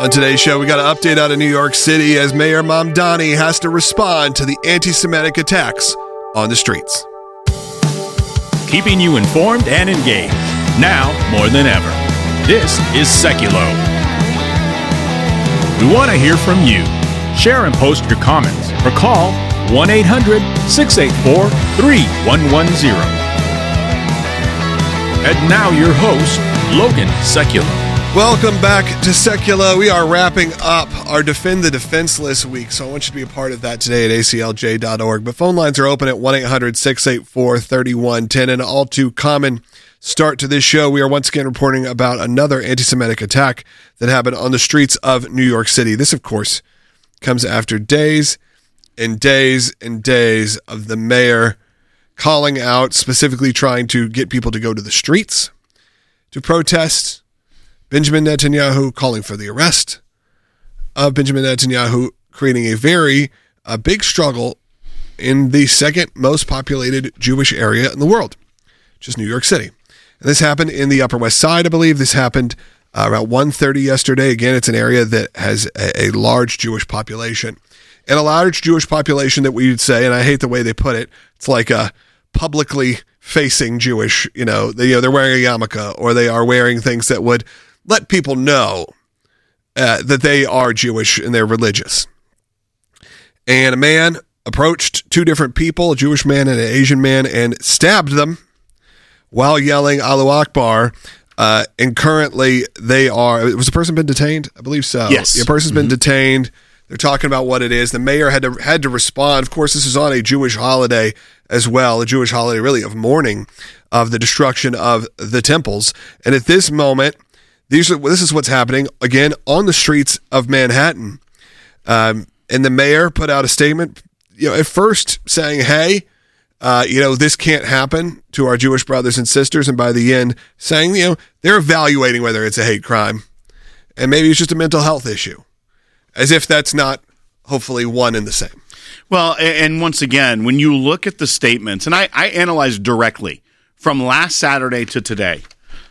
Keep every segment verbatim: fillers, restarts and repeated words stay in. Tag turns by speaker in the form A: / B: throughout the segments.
A: On today's show, we got an update out of New York City as Mayor Mamdani has to respond to the anti-Semitic attacks on the streets.
B: Keeping you informed and engaged, now more than ever. This is Seculo. We want to hear from you. Share and post your comments or call one eight hundred six eight four three one one zero. And now your host, Logan Seculo.
A: Welcome back to Seculo. We are wrapping up our Defend the Defenseless week, so I want you to be a part of that today at A C L J dot org. But phone lines are open at one eight hundred six eight four three one one zero. And an all too common start to this show, we are once again reporting about another anti-Semitic attack that happened on the streets of New York City. This, of course, comes after days and days and days of the mayor calling out, specifically trying to get people to go to the streets to protest. Benjamin Netanyahu calling for the arrest of Benjamin Netanyahu, creating a very uh, big struggle in the second most populated Jewish area in the world, which is New York City. And this happened in the Upper West Side, I believe. This happened uh, around one thirty yesterday. Again, it's an area that has a, a large Jewish population. And a large Jewish population that we would say, and I hate the way they put it, it's like a publicly facing Jewish, you know, they, you know, they're wearing a yarmulke, or they are wearing things that would let people know uh, that they are Jewish and they're religious. And a man approached two different people, a Jewish man and an Asian man, and stabbed them while yelling Allahu Akbar. Uh, and currently they are, was the person been detained? I believe so.
B: Yes.
A: The person's been
B: Mm-hmm.
A: detained. They're talking about what it is. The mayor had to had to respond. Of course, this is on a Jewish holiday as well, a Jewish holiday really of mourning of the destruction of the temples. And at this moment, these are, this is what's happening, again, on the streets of Manhattan. Um, and the mayor put out a statement, you know, at first saying, hey, uh, you know, this can't happen to our Jewish brothers and sisters. And by the end, saying, you know, they're evaluating whether it's a hate crime. And maybe it's just a mental health issue. As if that's not, hopefully, one and the same.
C: Well, and once again, when you look at the statements, and I, I analyzed directly from last Saturday to today,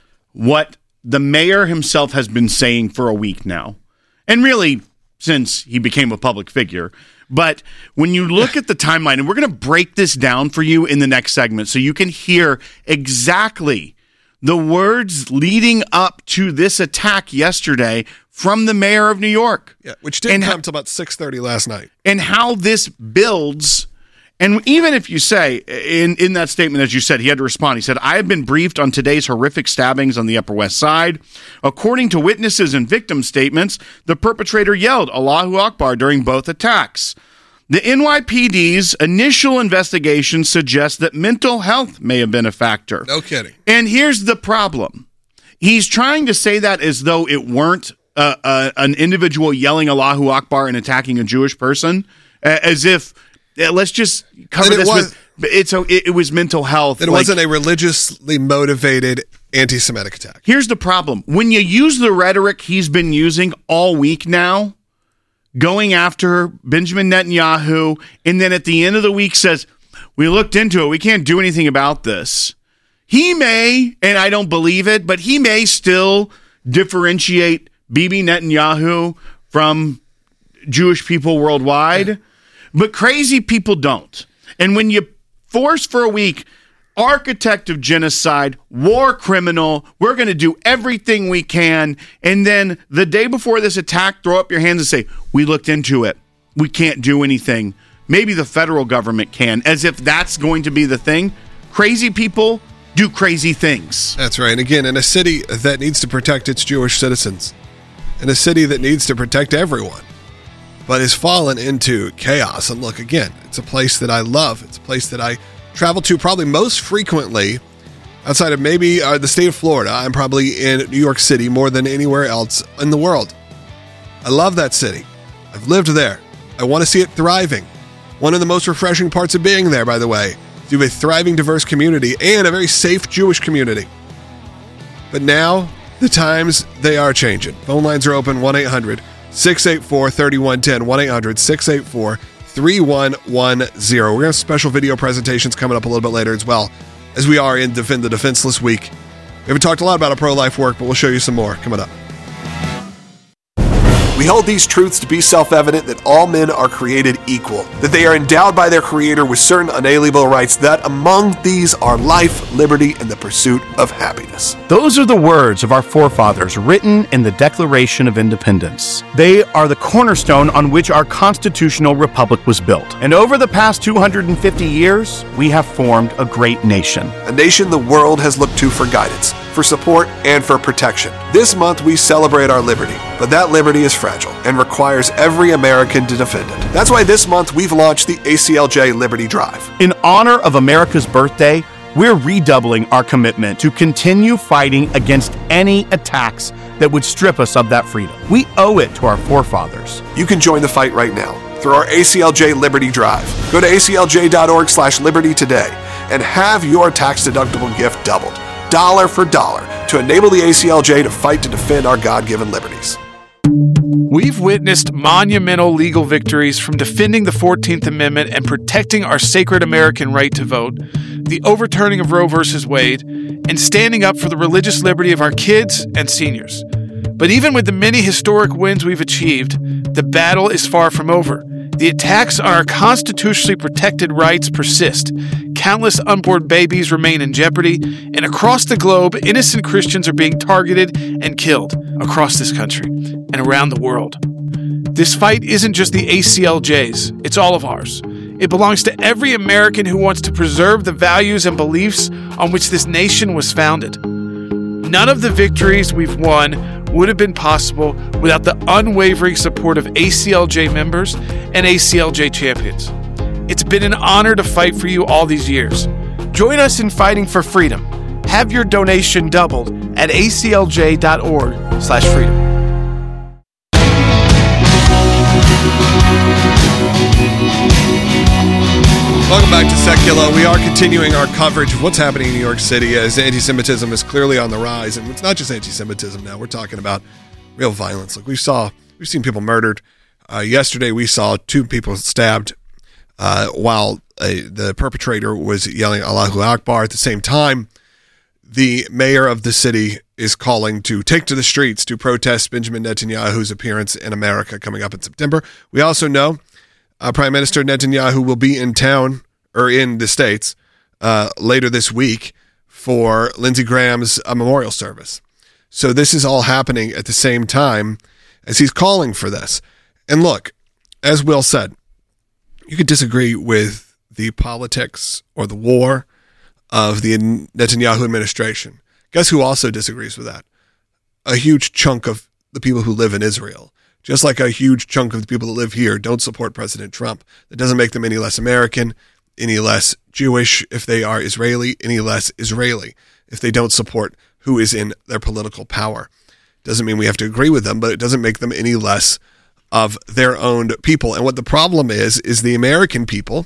C: what the mayor himself has been saying for a week now, and really since he became a public figure. But when you look at the timeline, and we're going to break this down for you in the next segment so you can hear exactly the words leading up to this attack yesterday from the mayor of New York.
A: Yeah, which didn't
C: and
A: come
C: ha-
A: until about six thirty last night.
C: And how this builds. And even if you say, in, in that statement, as you said, he had to respond. He said, I have been briefed on today's horrific stabbings on the Upper West Side. According to witnesses and victim statements, the perpetrator yelled Allahu Akbar during both attacks. The N Y P D's initial investigation suggests that mental health may have been a factor.
A: No kidding.
C: And here's the problem. He's trying to say that as though it weren't uh, uh, an individual yelling Allahu Akbar and attacking a Jewish person, uh, as if, uh, let's just cover this
A: was,
C: with, it's a, it, it was mental health.
A: It like, wasn't a religiously motivated anti-Semitic attack.
C: Here's the problem. When you use the rhetoric he's been using all week now, going after Benjamin Netanyahu, and then at the end of the week says, we looked into it, we can't do anything about this. He may, and I don't believe it, but he may still differentiate Bibi Netanyahu from Jewish people worldwide, yeah. But crazy people don't. And when you force for a week, architect of genocide, war criminal, we're going to do everything we can, and then the day before this attack, throw up your hands and say, we looked into it, we can't do anything. Maybe the federal government can, as if that's going to be the thing. Crazy people do crazy things.
A: That's right. And again, in a city that needs to protect its Jewish citizens, in a city that needs to protect everyone, but has fallen into chaos. And look, again, it's a place that I love. It's a place that I travel to probably most frequently outside of maybe uh, the state of Florida. I'm probably in New York City more than anywhere else in the world. I love that city. I've lived there. I want to see it thriving. One of the most refreshing parts of being there, by the way, is you have a thriving, diverse community and a very safe Jewish community. But now, the times, they are changing. Phone lines are open, one eight hundred six eight four three one one zero, one eight hundred six eight four three one one zero. We're going to have special video presentations coming up a little bit later as well, as we are in Defend the Defenseless Week. We haven't talked a lot about our pro-life work, but we'll show you some more coming up. We hold these truths to be self-evident that all men are created equal, that they are endowed by their Creator with certain unalienable rights, that among these are life, liberty, and the pursuit of happiness.
D: Those are the words of our forefathers written in the Declaration of Independence. They are the cornerstone on which our constitutional republic was built. And over the past two hundred fifty years, we have formed a great nation.
A: A nation the world has looked to for guidance, for support, and for protection. This month we celebrate our liberty, but that liberty is fragile and requires every American to defend it. That's why this month we've launched the A C L J Liberty Drive.
D: In honor of America's birthday, we're redoubling our commitment to continue fighting against any attacks that would strip us of that freedom. We owe it to our forefathers.
A: You can join the fight right now through our A C L J Liberty Drive. Go to A C L J dot org slash liberty today and have your tax-deductible gift doubled, dollar for dollar, to enable the A C L J to fight to defend our God-given liberties.
E: We've witnessed monumental legal victories from defending the fourteenth Amendment and protecting our sacred American right to vote, the overturning of Roe versus Wade, and standing up for the religious liberty of our kids and seniors. But even with the many historic wins we've achieved, the battle is far from over. The attacks on our constitutionally protected rights persist. Countless unborn babies remain in jeopardy, and across the globe, innocent Christians are being targeted and killed across this country and around the world. This fight isn't just the A C L J's, it's all of ours. It belongs to every American who wants to preserve the values and beliefs on which this nation was founded. None of the victories we've won would have been possible without the unwavering support of A C L J members and A C L J champions. It's been an honor to fight for you all these years. Join us in fighting for freedom. Have your donation doubled at A C L J dot org slash freedom.
A: Welcome back to Secular. We are continuing our coverage of what's happening in New York City as anti-Semitism is clearly on the rise. And it's not just anti-Semitism now. We're talking about real violence. Like we saw, we've seen people murdered. Uh, yesterday, we saw two people stabbed uh, while uh, the perpetrator was yelling Allahu Akbar. At the same time, the mayor of the city is calling to take to the streets to protest Benjamin Netanyahu's appearance in America coming up in September. We also know Uh, Prime Minister Netanyahu will be in town or in the States uh, later this week for Lindsey Graham's uh, memorial service. So this is all happening at the same time as he's calling for this. And look, as Will said, you could disagree with the politics or the war of the Netanyahu administration. Guess who also disagrees with that? A huge chunk of the people who live in Israel. Just like a huge chunk of the people that live here don't support President Trump. That doesn't make them any less American, any less Jewish if they are Israeli, any less Israeli if they don't support who is in their political power. Doesn't mean we have to agree with them, but it doesn't make them any less of their own people. And what the problem is, is the American people,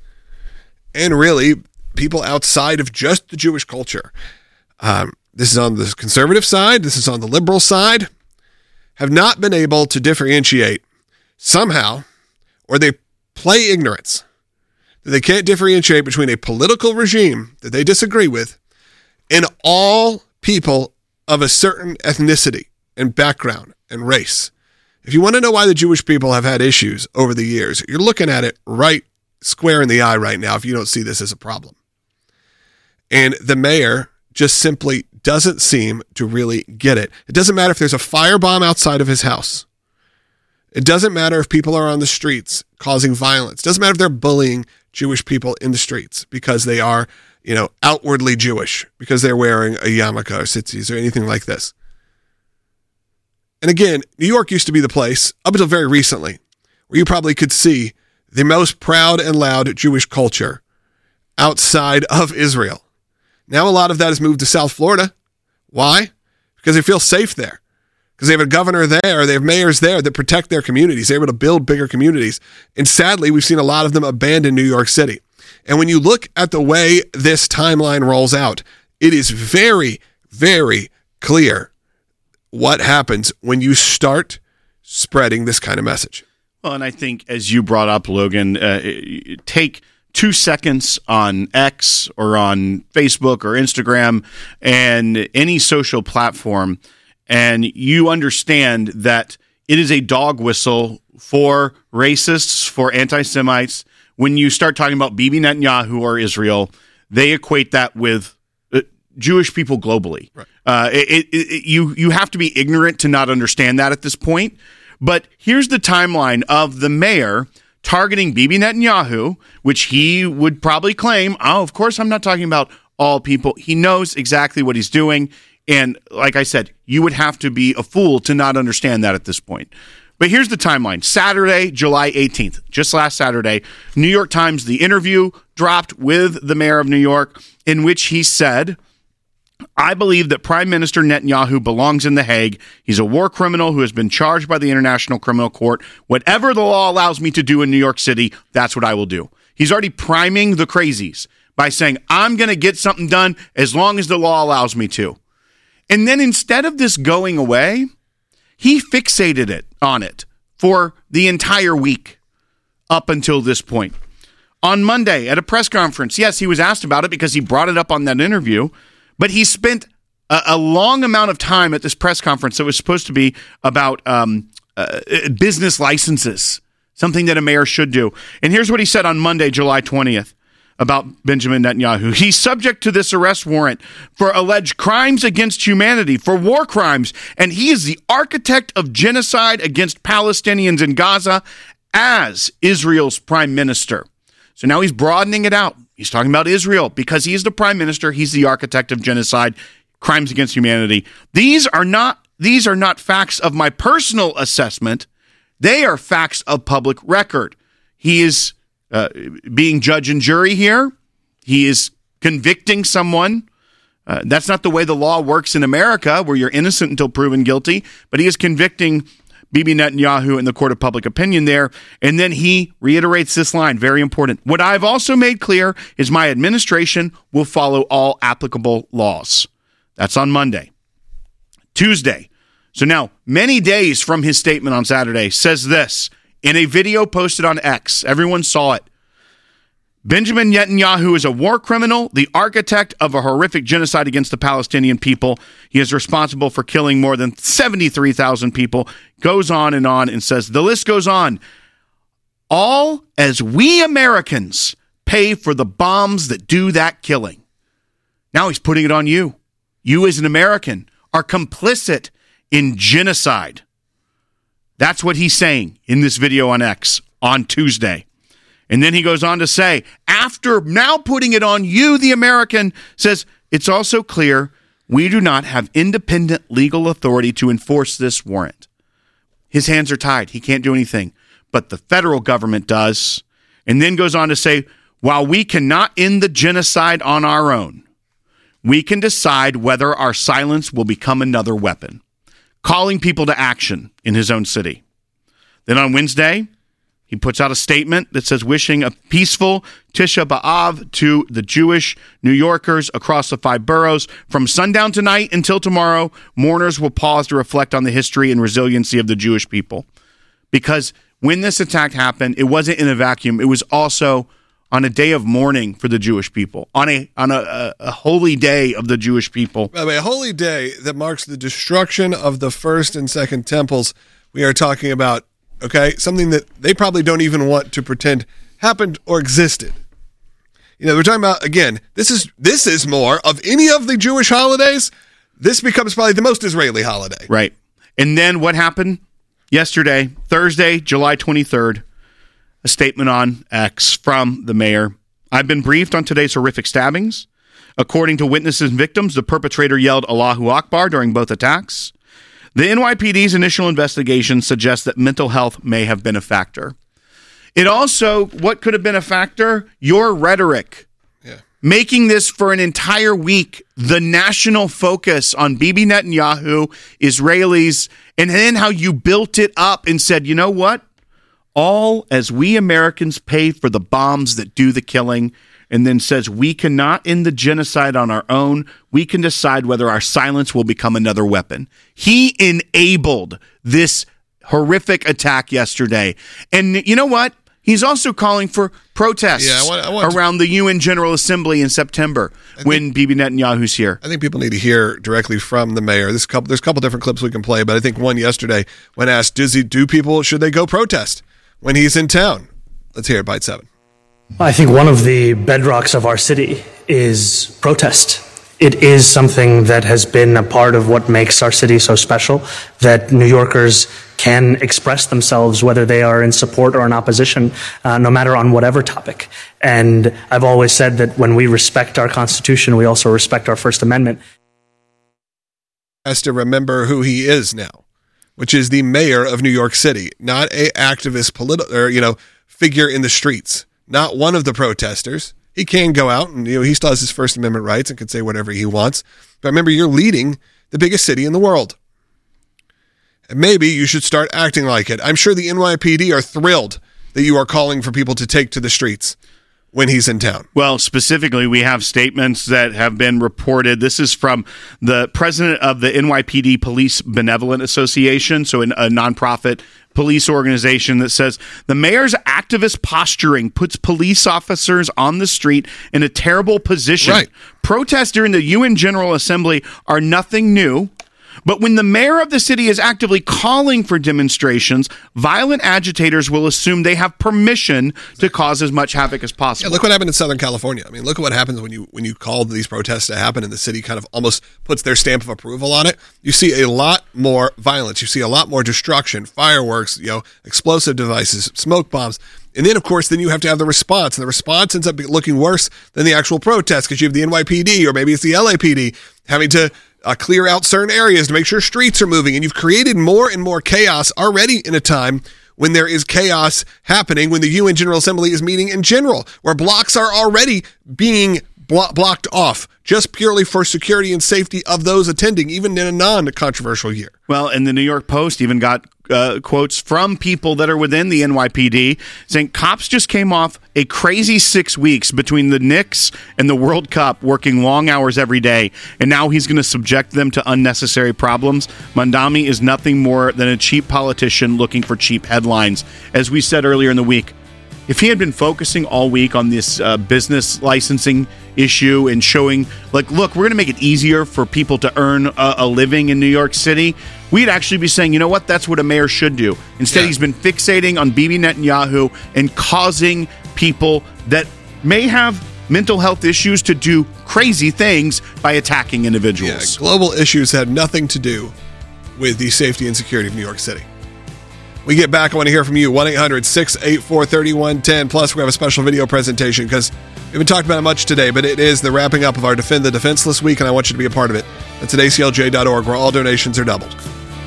A: and really people outside of just the Jewish culture. Um, this is on the conservative side. This is on the liberal side. Have not been able to differentiate somehow, or they play ignorance, that they can't differentiate between a political regime that they disagree with and all people of a certain ethnicity and background and race. If you want to know why the Jewish people have had issues over the years, you're looking at it right square in the eye right now if you don't see this as a problem. And the mayor just simply doesn't seem to really get it. It doesn't matter if there's a firebomb outside of his house. It doesn't matter if people are on the streets causing violence. It doesn't matter if they're bullying Jewish people in the streets because they are, you know, outwardly Jewish, because they're wearing a yarmulke or tzitzis or anything like this. And again, New York used to be the place, up until very recently, where you probably could see the most proud and loud Jewish culture outside of Israel. Now a lot of that has moved to South Florida. Why? Because they feel safe there. Because they have a governor there, they have mayors there that protect their communities. They're able to build bigger communities. And sadly, we've seen a lot of them abandon New York City. And when you look at the way this timeline rolls out, it is very, very clear what happens when you start spreading this kind of message.
C: Well, and I think, as you brought up, Logan, uh, take two seconds on X or on Facebook or Instagram and any social platform, and you understand that it is a dog whistle for racists, for anti-Semites. When you start talking about Bibi Netanyahu or Israel, they equate that with uh, Jewish people globally. Right. Uh, it, it, it, you you have to be ignorant to not understand that at this point. But here's the timeline of the mayor targeting Bibi Netanyahu, which he would probably claim, oh, of course I'm not talking about all people. He knows exactly what he's doing. And like I said, you would have to be a fool to not understand that at this point. But here's the timeline. Saturday, July eighteenth, just last Saturday, New York Times, the interview dropped with the mayor of New York in which he said, I believe that Prime Minister Netanyahu belongs in The Hague. He's a war criminal who has been charged by the International Criminal Court. Whatever the law allows me to do in New York City, that's what I will do. He's already priming the crazies by saying, I'm going to get something done as long as the law allows me to. And then instead of this going away, he fixated it on it for the entire week up until this point. On Monday at a press conference, yes, he was asked about it because he brought it up on that interview, but he spent a, a long amount of time at this press conference that was supposed to be about um, uh, business licenses, something that a mayor should do. And here's what he said on Monday, July twentieth, about Benjamin Netanyahu. He's subject to this arrest warrant for alleged crimes against humanity, for war crimes, and he is the architect of genocide against Palestinians in Gaza as Israel's prime minister. So now he's broadening it out. He's talking about Israel because he is the prime minister. He's the architect of genocide, crimes against humanity. These are not, these are not facts of my personal assessment. They are facts of public record. He is uh, being judge and jury here. He is convicting someone. Uh, that's not the way the law works in America, where you're innocent until proven guilty. But he is convicting Bibi Netanyahu in the court of public opinion there. And then he reiterates this line, very important. What I've also made clear is my administration will follow all applicable laws. That's on Monday. Tuesday. So now, many days from his statement on Saturday, says this in a video posted on X. Everyone saw it. Benjamin Netanyahu is a war criminal, the architect of a horrific genocide against the Palestinian people. He is responsible for killing more than seventy-three thousand people. Goes on and on and says, the list goes on. All as we Americans pay for the bombs that do that killing. Now he's putting it on you. You as an American are complicit in genocide. That's what he's saying in this video on X on Tuesday. And then he goes on to say, after now putting it on you, the American, says, it's also clear we do not have independent legal authority to enforce this warrant. His hands are tied. He can't do anything. But the federal government does. And then goes on to say, while we cannot end the genocide on our own, we can decide whether our silence will become another weapon. Calling people to action in his own city. Then on Wednesday, he puts out a statement that says wishing a peaceful Tisha B'Av to the Jewish New Yorkers across the five boroughs. From sundown tonight until tomorrow, mourners will pause to reflect on the history and resiliency of the Jewish people. Because when this attack happened, it wasn't in a vacuum. It was also on a day of mourning for the Jewish people, on a on a, a, a holy day of the Jewish people.
A: By the way, a holy day that marks the destruction of the first and second temples. We are talking about, okay, something that they probably don't even want to pretend happened or existed. You know, we're talking about, again, this is this is more of any of the Jewish holidays. This becomes probably the most Israeli holiday.
C: Right. And then what happened yesterday, Thursday, July twenty-third, a statement on X from the mayor. I've been briefed on today's horrific stabbings. According to witnesses and victims, the perpetrator yelled Allahu Akbar during both attacks. The N Y P D's initial investigation suggests that mental health may have been a factor. It also, what could have been a factor? Your rhetoric.
A: Yeah.
C: Making this for an entire week the national focus on Bibi Netanyahu, Israelis, and then how you built it up and said, you know what? All as we Americans pay for the bombs that do the killing, and then says we cannot end the genocide on our own. We can decide whether our silence will become another weapon. He enabled this horrific attack yesterday. And you know what? He's also calling for protests
A: Yeah, I want- I want to-
C: around the U N General Assembly in September when Bibi Netanyahu's here.
A: I think people need to hear directly from the mayor. This couple, there's a couple different clips we can play, but I think one yesterday when asked, does he do people, should they go protest when he's in town? Let's hear it, Bite seven.
F: I think one of the bedrocks of our city is protest. It is something that has been a part of what makes our city so special, that New Yorkers can express themselves whether they are in support or in opposition, uh, no matter on whatever topic. And I've always said that when we respect our Constitution, we also respect our First Amendment.
A: Has to remember who he is now, which is the mayor of New York City, not a activist political or, you know, figure in the streets, not one of the protesters. He can go out and, you know, he still has his First Amendment rights and can say whatever he wants. But remember, you're leading the biggest city in the world. And maybe you should start acting like it. I'm sure the N Y P D are thrilled that you are calling for people to take to the streets when he's in town.
C: Well, specifically, we have statements that have been reported. This is from the president of the N Y P D Police Benevolent Association, so a nonprofit police organization that says the mayor's activist posturing puts police officers on the street in a terrible position.
A: Right.
C: Protests during the U N General Assembly are nothing new. But when the mayor of the city is actively calling for demonstrations, violent agitators will assume they have permission to cause as much havoc as possible.
A: Yeah, look what happened in Southern California. I mean, look at what happens when you when you call these protests to happen and the city kind of almost puts their stamp of approval on it. You see a lot more violence. You see a lot more destruction, fireworks, you know, explosive devices, smoke bombs. And then, of course, then you have to have the response. And the response ends up looking worse than the actual protest because you have the N Y P D or maybe it's the L A P D having to Uh, clear out certain areas to make sure streets are moving. And you've created more and more chaos already in a time when there is chaos happening, when the U N General Assembly is meeting in general, where blocks are already being blo- blocked off just purely for security and safety of those attending, even in a non-controversial year.
C: Well, and the New York Post even got uh, quotes from people that are within the N Y P D saying cops just came off a crazy six weeks between the Knicks and the World Cup, working long hours every day, and now he's going to subject them to unnecessary problems. Mamdani is nothing more than a cheap politician looking for cheap headlines. As we said earlier in the week, if he had been focusing all week on this uh, business licensing issue and showing, like, look, we're going to make it easier for people to earn a, a living in New York City, we'd actually be saying, you know what, that's what a mayor should do. Instead, yeah. He's been fixating on Bibi Netanyahu and causing people that may have mental health issues to do crazy things by attacking individuals.
A: Yeah, global issues have nothing to do with the safety and security of New York City. We get back, I want to hear from you, one eight hundred six eight four three one one zero. Plus, we have a special video presentation because we haven't talked about it much today, but it is the wrapping up of our Defend the Defenseless week, and I want you to be a part of it. That's at A C L J dot org, where all donations are doubled.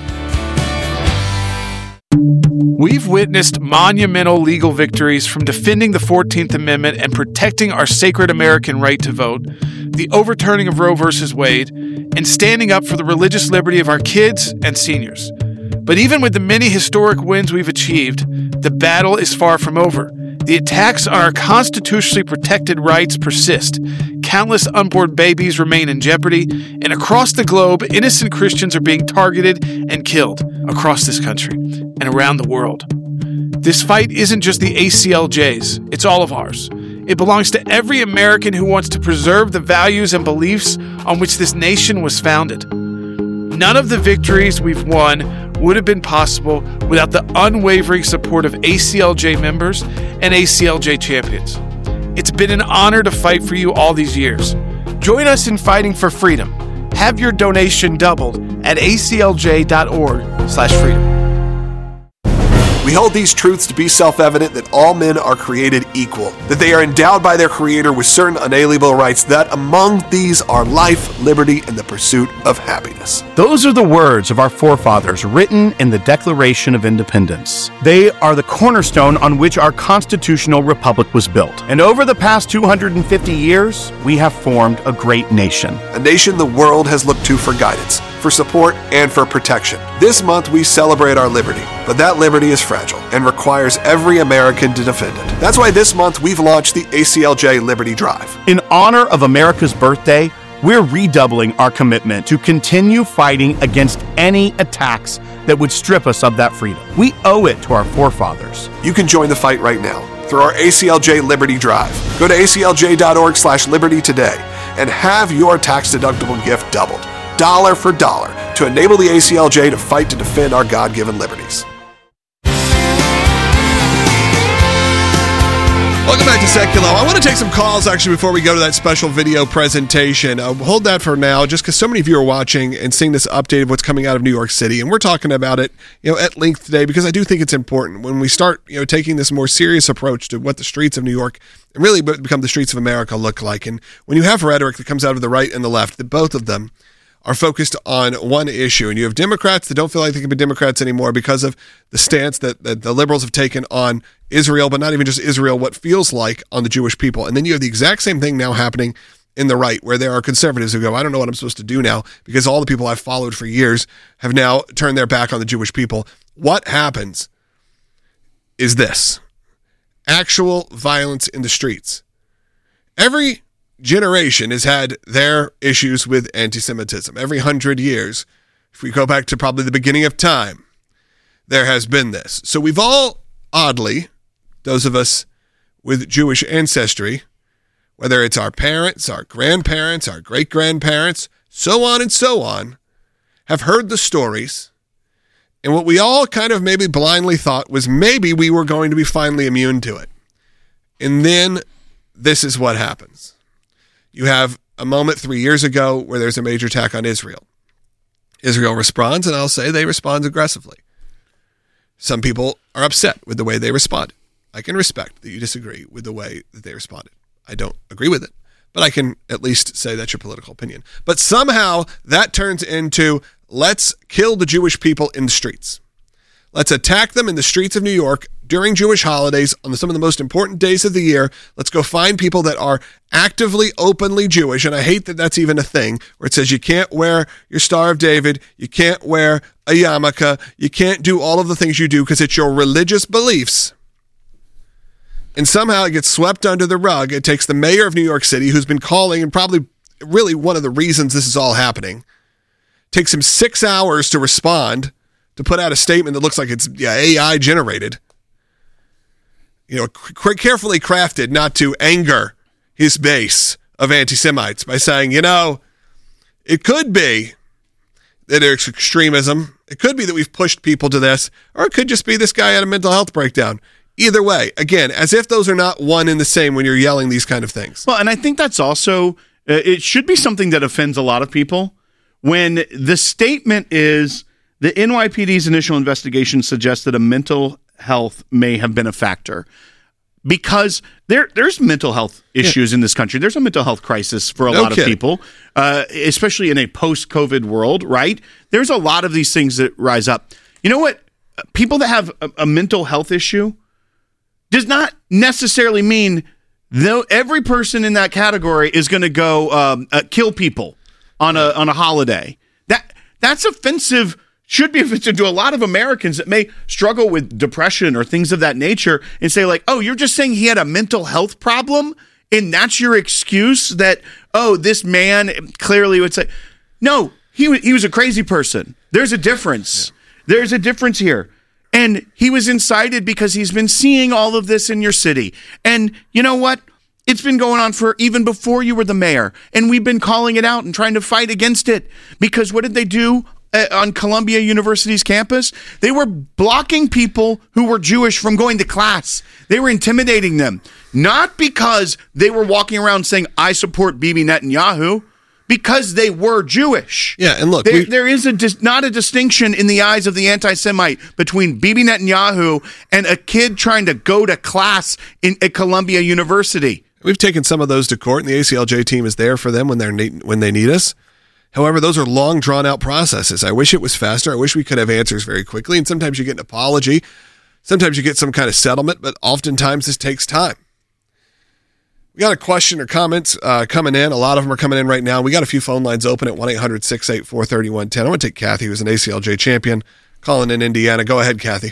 E: We've witnessed monumental legal victories from defending the fourteenth Amendment and protecting our sacred American right to vote, the overturning of Roe versus Wade, and standing up for the religious liberty of our kids and seniors. But even with the many historic wins we've achieved, the battle is far from over. The attacks on our constitutionally protected rights persist. Countless unborn babies remain in jeopardy, and across the globe, innocent Christians are being targeted and killed across this country and around the world. This fight isn't just the A C L J's, it's all of ours. It belongs to every American who wants to preserve the values and beliefs on which this nation was founded. None of the victories we've won would have been possible without the unwavering support of A C L J members and A C L J champions. It's been an honor to fight for you all these years. Join us in fighting for freedom. Have your donation doubled at A C L J dot org slash freedom.
A: We hold these truths to be self-evident that all men are created equal, that they are endowed by their Creator with certain unalienable rights, that among these are life, liberty, and the pursuit of happiness.
D: Those are the words of our forefathers written in the Declaration of Independence. They are the cornerstone on which our constitutional republic was built. And over the past two hundred fifty years, we have formed a great nation.
A: A nation the world has looked to for guidance, for support, and for protection. This month we celebrate our liberty, but that liberty is fragile and requires every American to defend it. That's why this month we've launched the A C L J Liberty Drive.
D: In honor of America's birthday, we're redoubling our commitment to continue fighting against any attacks that would strip us of that freedom. We owe it to our forefathers.
A: You can join the fight right now. through our A C L J Liberty Drive. Go to A C L J dot org slash liberty today and have your tax-deductible gift doubled, dollar for dollar, to enable the A C L J to fight to defend our God-given liberties. Welcome back to Secular. I want to take some calls, actually, before we go to that special video presentation. Uh, hold that for now, just because so many of you are watching and seeing this update of what's coming out of New York City, and we're talking about it, you know, at length today, because I do think it's important when we start, you know, taking this more serious approach to what the streets of New York and really become the streets of America look like. And when you have rhetoric that comes out of the right and the left, that both of them are focused on one issue, and you have Democrats that don't feel like they can be Democrats anymore because of the stance that, that the liberals have taken on Israel, but not even just Israel, what feels like on the Jewish people. And then you have the exact same thing now happening in the right, where there are conservatives who go, I don't know what I'm supposed to do now, because all the people I've followed for years have now turned their back on the Jewish people. What happens is this: actual violence in the streets. Every generation has had their issues with anti-Semitism. Every hundred years, if we go back to probably the beginning of time, there has been this. So we've all, oddly, those of us with Jewish ancestry, whether it's our parents, our grandparents, our great-grandparents, so on and so on, have heard the stories. And what we all kind of maybe blindly thought was maybe we were going to be finally immune to it. And then this is what happens. You have a moment three years ago where there's a major attack on Israel. Israel responds, and I'll say they respond aggressively. Some people are upset with the way they responded. I can respect that you disagree with the way that they responded. I don't agree with it, but I can at least say that's your political opinion. But somehow that turns into, let's kill the Jewish people in the streets. Let's attack them in the streets of New York during Jewish holidays on some of the most important days of the year. Let's go find people that are actively, openly Jewish. And I hate that that's even a thing, where it says you can't wear your Star of David, you can't wear a yarmulke, you can't do all of the things you do because it's your religious beliefs. And somehow it gets swept under the rug. It takes the mayor of New York City, who's been calling, and probably really one of the reasons this is all happening, takes him six hours to respond, to put out a statement that looks like it's yeah, A I generated. You know, c- carefully crafted not to anger his base of anti-Semites by saying, you know, it could be that there's extremism. It could be that we've pushed people to this, or it could just be this guy had a mental health breakdown. Either way, again, as if those are not one and the same when you're yelling these kind of things.
C: Well, and I think that's also, uh, it should be something that offends a lot of people when the statement is the N Y P D's initial investigation suggests that a mental health may have been a factor. Because there, there's mental health issues yeah. in this country. There's a mental health crisis for a no lot kidding. of people, uh, especially in a post-COVID world, right? There's a lot of these things that rise up. You know what? People that have a, a mental health issue does not necessarily mean though every person in that category is going to go um, uh, kill people on a on a holiday. That that's offensive. Should be offensive to a lot of Americans that may struggle with depression or things of that nature, and say like, "Oh, you're just saying he had a mental health problem, and that's your excuse that oh, this man clearly would say, no, he he was a crazy person. There's a difference. Yeah. There's a difference here." And he was incited because he's been seeing all of this in your city. And you know what? It's been going on for even before you were the mayor. And we've been calling it out and trying to fight against it. Because what did they do uh, on Columbia University's campus? They were blocking people who were Jewish from going to class. They were intimidating them. Not because they were walking around saying, I support Bibi Netanyahu. Because they were Jewish.
A: Yeah, and look,
C: there,
A: we,
C: there is a dis, not a distinction in the eyes of the anti-Semite between Bibi Netanyahu and a kid trying to go to class in at Columbia University.
A: We've taken some of those to court, and the A C L J team is there for them when they're ne- when they need us. However, those are long, drawn-out processes. I wish it was faster. I wish we could have answers very quickly, and sometimes you get an apology. Sometimes you get some kind of settlement, but oftentimes this takes time. We got a question or comments uh, coming in. A lot of them are coming in right now. We got a few phone lines open at one eight hundred six eight four three one one zero. I want to take Kathy, who's an A C L J champion, calling in Indiana. Go ahead, Kathy.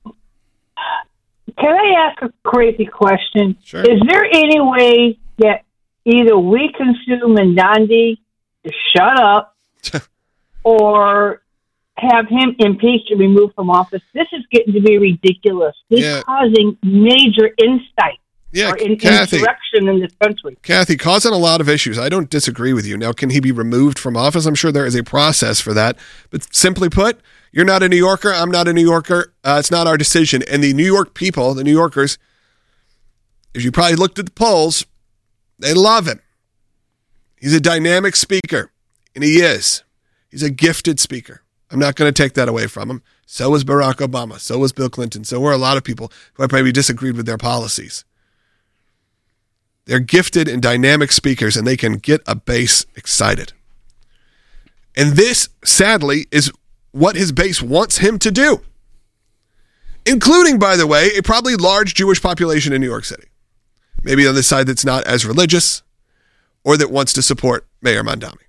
G: Can I ask a crazy question?
A: Sure.
G: Is there any way that either we can sue Mandandi to shut up or have him impeached and removed from office. This is getting to be ridiculous. He's
A: Yeah.
G: causing major insight
A: Yeah,
G: or in,
A: Kathy.
G: insurrection in this country.
A: Kathy, causing a lot of issues. I don't disagree with you. Now, can he be removed from office? I'm sure there is a process for that. But simply put, you're not a New Yorker. I'm not a New Yorker. Uh, it's not our decision. And the New York people, the New Yorkers, if you probably looked at the polls, they love him. He's a dynamic speaker, and he is. He's a gifted speaker. I'm not going to take that away from him. So was Barack Obama. So was Bill Clinton. So were a lot of people who I probably disagreed with their policies. They're gifted and dynamic speakers, and they can get a base excited. And this, sadly, is what his base wants him to do, including, by the way, a probably large Jewish population in New York City. Maybe on the side that's not as religious or that wants to support Mayor Mamdani.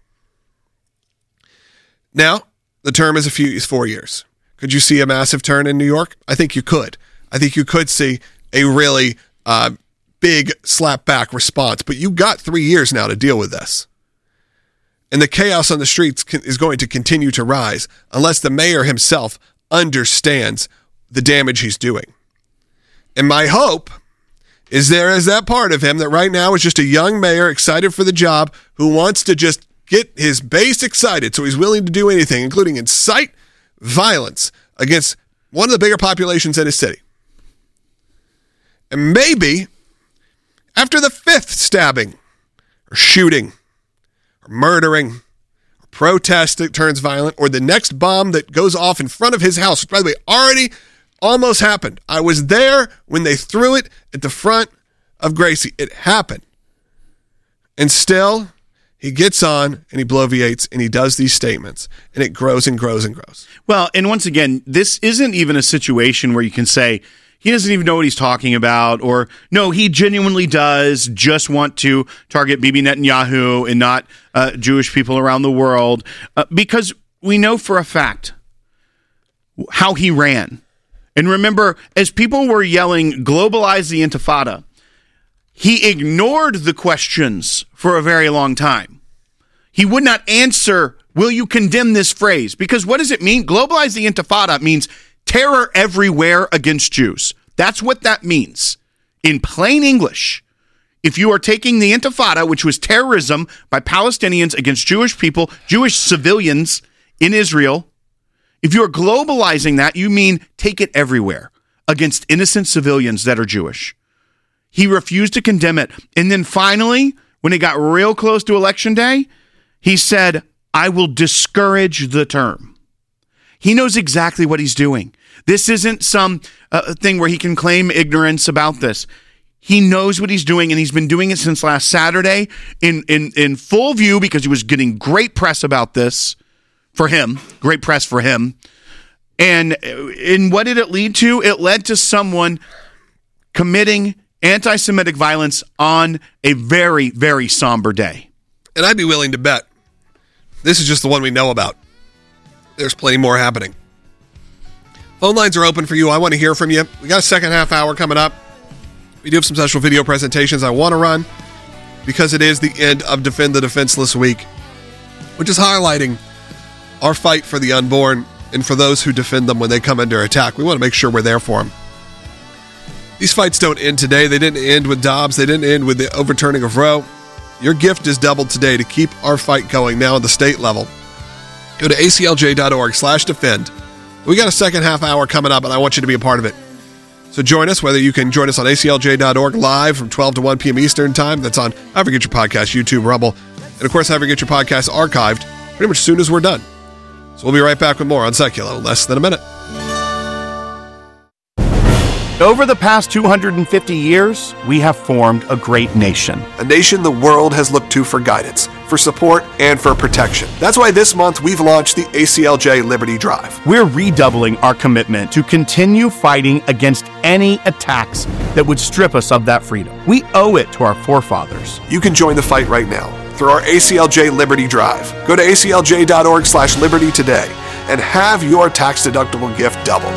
A: Now, the term is a few is four years. Could you see a massive turn in New York? I think you could. I think you could see a really uh, big slap back response, but you got three years now to deal with this. And the chaos on the streets can, is going to continue to rise unless the mayor himself understands the damage he's doing. And my hope is there is that part of him that right now is just a young mayor excited for the job who wants to just get his base excited so he's willing to do anything, including incite violence against one of the bigger populations in his city. And maybe after the fifth stabbing or shooting or murdering or protest that turns violent or the next bomb that goes off in front of his house, which by the way already almost happened. I was there when they threw it at the front of Gracie. It happened. And still, he gets on and he bloviates and he does these statements and it grows and grows and grows.
C: Well, and once again, this isn't even a situation where you can say he doesn't even know what he's talking about, or no, he genuinely does just want to target Bibi Netanyahu and not uh, Jewish people around the world, uh, because we know for a fact how he ran. And remember, as people were yelling, globalize the Intifada, he ignored the questions for a very long time. He would not answer, will you condemn this phrase? Because what does it mean? Globalize the Intifada means terror everywhere against Jews. That's what that means. In plain English, if you are taking the Intifada, which was terrorism by Palestinians against Jewish people, Jewish civilians in Israel, if you're globalizing that, you mean take it everywhere against innocent civilians that are Jewish. He refused to condemn it. And then finally, when it got real close to Election Day, he said, I will discourage the term. He knows exactly what he's doing. This isn't some uh, thing where he can claim ignorance about this. He knows what he's doing, and he's been doing it since last Saturday in, in, in full view because he was getting great press about this. For him, great press for him. And, and what did it lead to? It led to someone committing anti-Semitic violence on a very, very somber day.
A: And I'd be willing to bet this is just the one we know about. There's plenty more happening. Phone lines are open for you. I want to hear from you. We got a second half hour coming up. We do have some special video presentations I want to run because it is the end of Defend the Defenseless Week, which is highlighting our fight for the unborn and for those who defend them when they come under attack. We want to make sure we're there for them. These fights don't end today. They didn't end with Dobbs. They didn't end with the overturning of Roe. Your gift is doubled today to keep our fight going now at the state level. Go to A C L J dot org slash defend. We got a second half hour coming up, and I want you to be a part of it. So join us, whether you can join us on A C L J dot org live from twelve to one p.m. Eastern Time. That's on however you get your podcast, YouTube, Rumble, and of course, however you get your podcast archived pretty much as soon as we're done. So we'll be right back with more on Secular in less than a minute.
D: Over the past two hundred fifty years, we have formed a great nation.
A: A nation the world has looked to for guidance, for support, and for protection. That's why this month we've launched the A C L J Liberty Drive.
D: We're redoubling our commitment to continue fighting against any attacks that would strip us of that freedom. We owe it to our forefathers.
A: You can join the fight right now through our A C L J Liberty Drive. Go to A C L J dot org slash liberty today and have your tax-deductible gift doubled.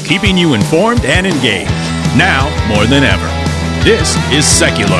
B: keeping you informed and engaged. Now more than ever. This is Seculo.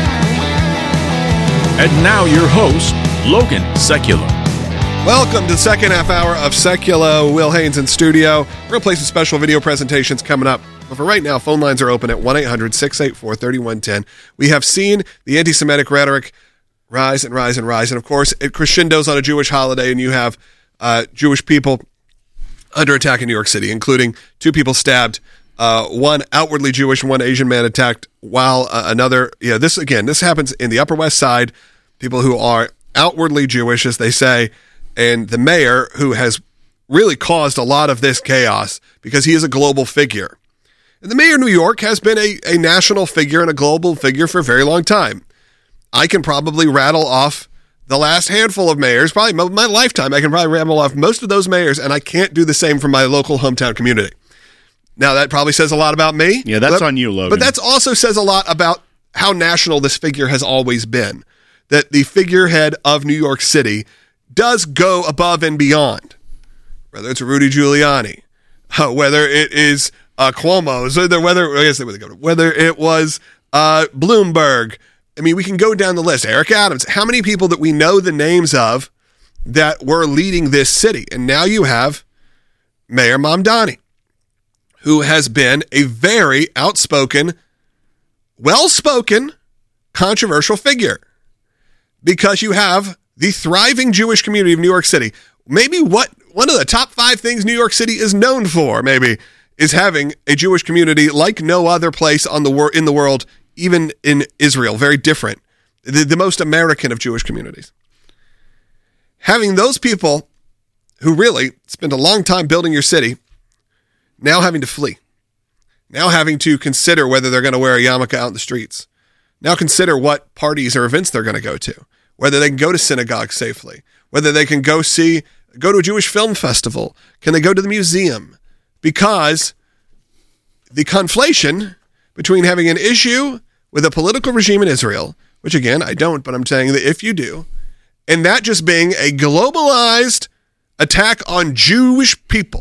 B: And now your host, Logan Seculo.
A: Welcome to the second half hour of Seculo. Will Haynes in studio. We're going to play some special video presentations coming up. But for right now, phone lines are open at one eight hundred six eight four three one one zero. We have seen the anti-Semitic rhetoric rise and rise and rise. And of course, it crescendos on a Jewish holiday, and you have uh, Jewish people under attack in New York City, including two people stabbed, uh, one outwardly Jewish, one Asian man attacked, while uh, another, yeah, this again, this happens in the Upper West Side, people who are outwardly Jewish, as they say, and the mayor, who has really caused a lot of this chaos because he is a global figure. And the mayor of New York has been a, a national figure and a global figure for a very long time. I can probably rattle off the last handful of mayors, probably my, my lifetime, I can probably rattle off most of those mayors, and I can't do the same for my local hometown community. Now, that probably says a lot about me.
C: Yeah, that's
A: but,
C: on you, Logan.
A: But that also says a lot about how national this figure has always been. That the figurehead of New York City does go above and beyond, whether it's Rudy Giuliani, uh, whether it is uh, Cuomo's, whether, whether, I guess they would go to, whether it was uh, Bloomberg. I mean, we can go down the list. Eric Adams. How many people that we know the names of that were leading this city? And now you have Mayor Mamdani, who has been a very outspoken, well-spoken, controversial figure. Because you have the thriving Jewish community of New York City. Maybe what one of the top five things New York City is known for, maybe, is having a Jewish community like no other place on the wor- in the world, even in Israel. Very different. The, the most American of Jewish communities. Having those people who really spent a long time building your city, now having to flee. Now having to consider whether they're going to wear a yarmulke out in the streets. Now consider what parties or events they're going to go to. Whether they can go to synagogue safely, whether they can go see, go to a Jewish film festival, can they go to the museum? Because the conflation between having an issue with a political regime in Israel, which again, I don't, but I'm saying that if you do, and that just being a globalized attack on Jewish people,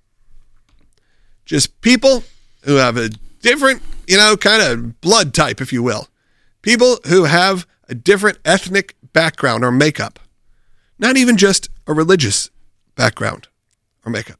A: just people who have a different, you know, kind of blood type, if you will, people who have a different ethnic background or makeup, not even just a religious background or makeup.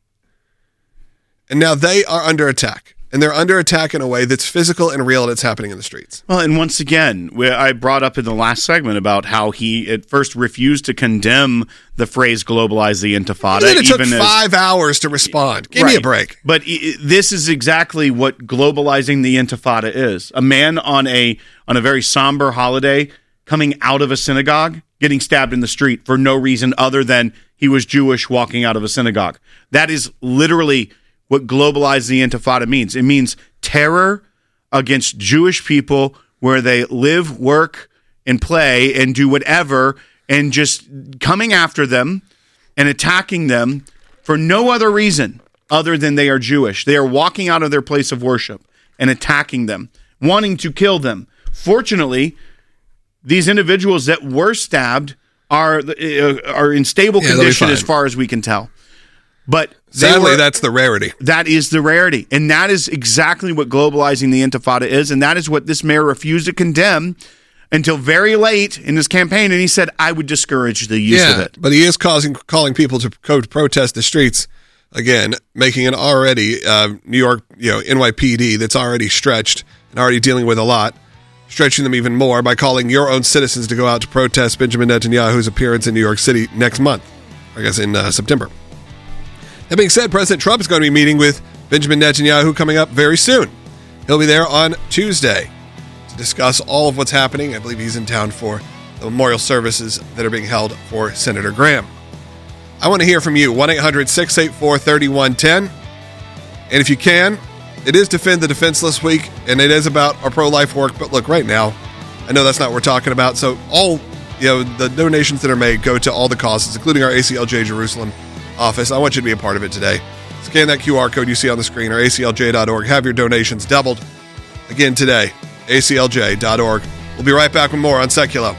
A: And now they are under attack, and they're under attack in a way that's physical and real, and it's happening in the streets.
C: Well, and once again, I brought up in the last segment about how he at first refused to condemn the phrase "globalize the Intifada."
A: And then it took
C: even
A: five
C: as,
A: hours to respond. Give
C: right.
A: me a break.
C: But it, this is exactly what globalizing the Intifada is. A man on a on a very somber holiday coming out of a synagogue, getting stabbed in the street for no reason other than he was Jewish walking out of a synagogue. That is literally what globalize the Intifada means. It means terror against Jewish people where they live, work, and play and do whatever, and just coming after them and attacking them for no other reason other than they are Jewish. They are walking out of their place of worship and attacking them, wanting to kill them. Fortunately, these individuals that were stabbed are uh, are in stable
A: yeah,
C: condition as far as we can tell. But
A: sadly,
C: were,
A: that's the rarity.
C: That is the rarity. And that is exactly what globalizing the Intifada is. And that is what this mayor refused to condemn until very late in his campaign. And he said, I would discourage the use
A: yeah,
C: of it.
A: But he is causing calling people to go to protest the streets, again, making an already uh, New York, you know, N Y P D that's already stretched and already dealing with a lot, stretching them even more by calling your own citizens to go out to protest Benjamin Netanyahu's appearance in New York City next month, I guess in uh, September. That being said, President Trump is going to be meeting with Benjamin Netanyahu coming up very soon. He'll be there on Tuesday to discuss all of what's happening. I believe he's in town for the memorial services that are being held for Senator Graham. I want to hear from you, one eight hundred six eight four three one one zero. And if you can, it is Defend the Defenseless Week, and it is about our pro-life work. But look, right now, I know that's not what we're talking about. So all, you know, the donations that are made go to all the causes, including our A C L J Jerusalem office. I want you to be a part of it today. Scan that Q R code you see on the screen, or A C L J dot org. Have your donations doubled. Again today, A C L J dot org. We'll be right back with more on Seculo.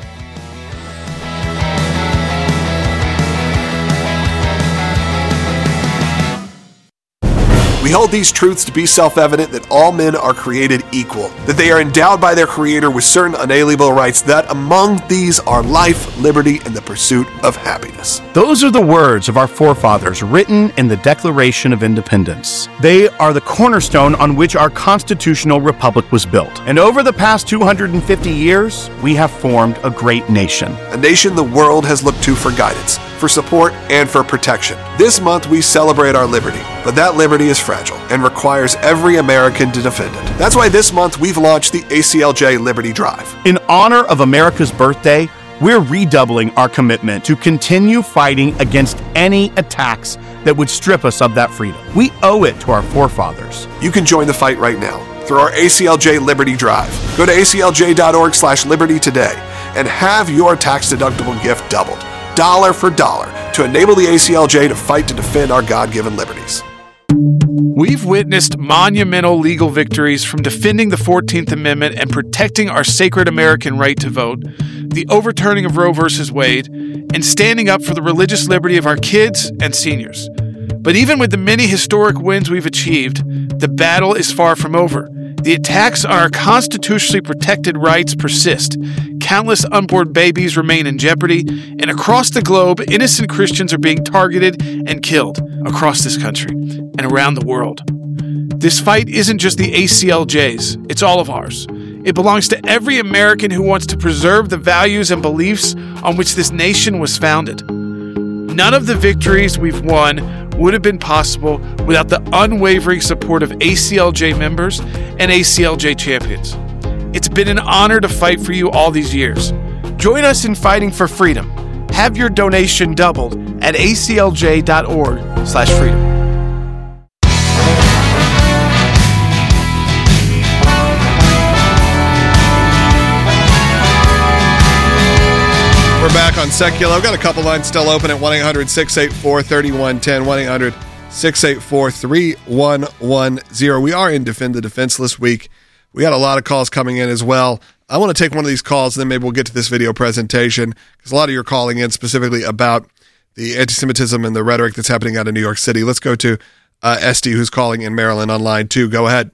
A: We hold these truths to be self-evident that all men are created equal, that they are endowed by their Creator with certain unalienable rights, that among these are life, liberty, and the pursuit of happiness.
D: Those are the words of our forefathers written in the Declaration of Independence. They are the cornerstone on which our constitutional republic was built. And over the past two hundred fifty years, we have formed a great nation.
A: A nation the world has looked to for guidance, for support, and for protection. This month we celebrate our liberty, but that liberty is fragile and requires every American to defend it. That's why this month we've launched the A C L J Liberty Drive.
D: In honor of America's birthday, we're redoubling our commitment to continue fighting against any attacks that would strip us of that freedom. We owe it to our forefathers.
A: You can join the fight right now through our A C L J Liberty Drive. Go to A C L J dot org slash liberty today and have your tax-deductible gift doubled, dollar for dollar, to enable the A C L J to fight to defend our God-given liberties.
E: We've witnessed monumental legal victories from defending the fourteenth Amendment and protecting our sacred American right to vote, the overturning of Roe versus Wade, and standing up for the religious liberty of our kids and seniors. But even with the many historic wins we've achieved, the battle is far from over. The attacks on our constitutionally protected rights persist. Countless unborn babies remain in jeopardy, and across the globe, innocent Christians are being targeted and killed across this country and around the world. This fight isn't just the A C L J's, it's all of ours. It belongs to every American who wants to preserve the values and beliefs on which this nation was founded. None of the victories we've won would have been possible without the unwavering support of A C L J members and A C L J champions. It's been an honor to fight for you all these years. Join us in fighting for freedom. Have your donation doubled at A C L J dot org slash freedom.
A: We're back on Secular. I've got a couple lines still open at one eight hundred six eight four three one one zero, one eight hundred six eight four three one one zero. We are in Defend the Defenseless Week. We got a lot of calls coming in as well. I want to take one of these calls, and then maybe we'll get to this video presentation, because a lot of you are calling in specifically about the anti-Semitism and the rhetoric that's happening out of New York City. Let's go to uh, Esty, who's calling in Maryland on line two. Go ahead.